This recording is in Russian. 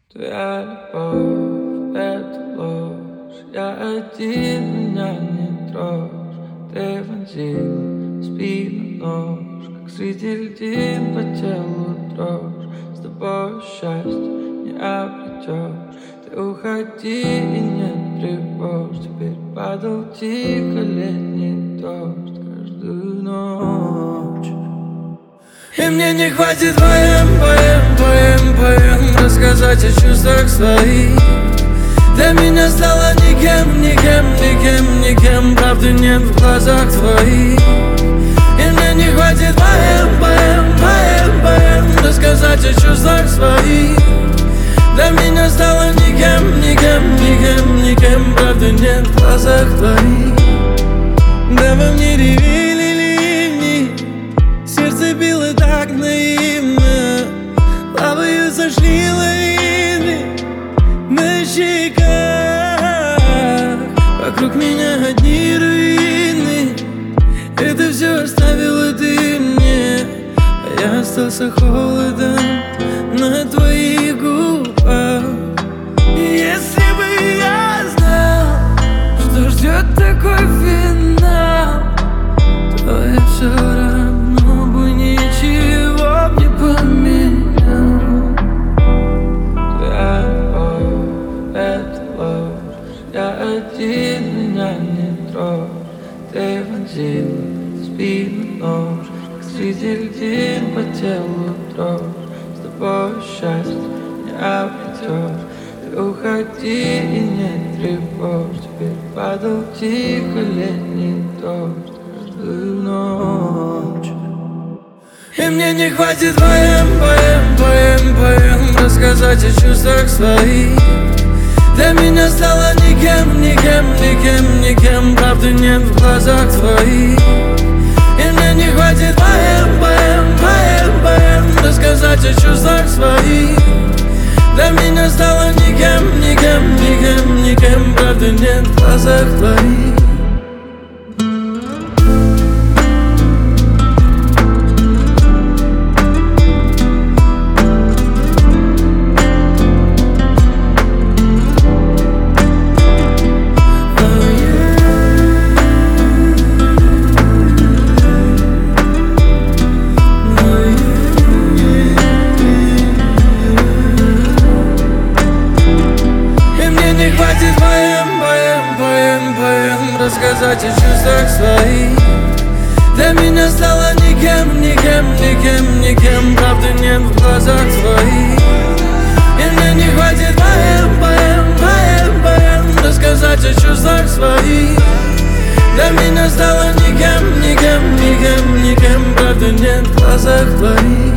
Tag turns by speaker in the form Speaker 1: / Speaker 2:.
Speaker 1: Твоя любовь — это ложь. Я один, меня не трожь. Ты вонзила в спину нож, как среди льдин по телу дрожь. С тобой счастье не обретешь. Ты уходи и не тревожь. Теперь падал тихо летний дождь каждую ночь. И мне не хватит поем рассказать о чувствах своих. Для меня стало никем, правды нет в глазах твоих. И мне не хватит поем рассказать о чувствах своих. Для меня стало никем, правды нет в глазах твоих. Да во мне ревели ливни, сердце било так наивно. Плаваю сошли лавины на щеках. Вокруг меня одни руины. Это все оставила ты мне, а я остался холодом на твоих губах. Если бы я знал, что ждет такой финал, то я все равно бы ничего не поменял. Твоя любовь — это ложь. Я один, меня не трожь. Ты вонзила в спину нож, как среди льдин по телу дрожь. С тобой счастье не обретешь. Ты уходи и не тревожь. Теперь падал тихо летний дождь каждую ночь. И мне не хватит поем рассказать о чувствах своих. Для меня стало никем, правды нет в глазах твоих. И мне не хватит поем рассказать о чувствах своих. Для меня стало никем, правды нет в глазах твоих. Рассказать о чувствах своих. Для меня стало никем, правды нет в глазах твоих. И мне не хватит поем рассказать о чувствах своих. Для меня стало никем, правды нет в глазах твоих.